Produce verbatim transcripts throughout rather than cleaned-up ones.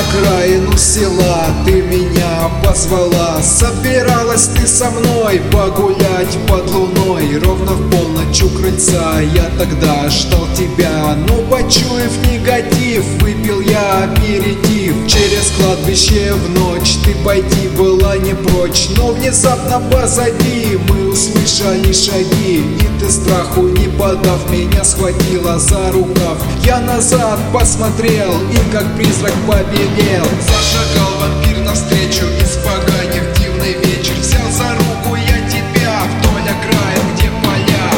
окраину села ты меня позвала. Собиралась ты со мной погулять под луной. Ровно в полночь у крыльца я тогда ждал тебя. Но почуяв негатив, выпил я аперитив. Через кладбище в ночь ты пойти была не прочь. Но внезапно позади мы услышали шаги, и ты страху не подав меня схватила за рукав. Я назад посмотрел и как призрак побелел. Зашагал вампир навстречу, испоганив дивный вечер. Взял за руку я тебя вдоль окраин, где поля.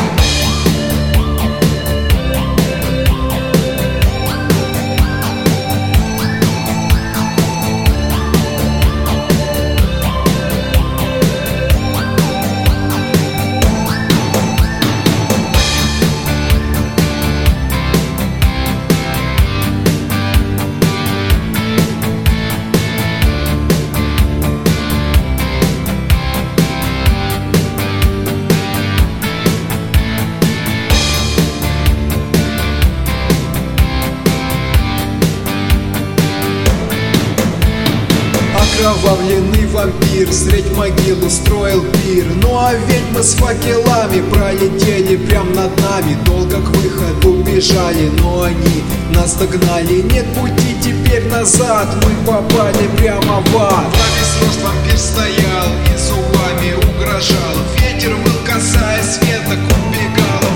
Окровавленный вампир средь могил устроил пир. Ну а ведьмы с факелами пролетели прям над нами. Долго к выходу бежали, но они нас догнали. Нет пути теперь назад, мы попали прямо в ад. Во весь рост вампир стоял и зубами угрожал. Ветер выл, касаясь веток, убегал.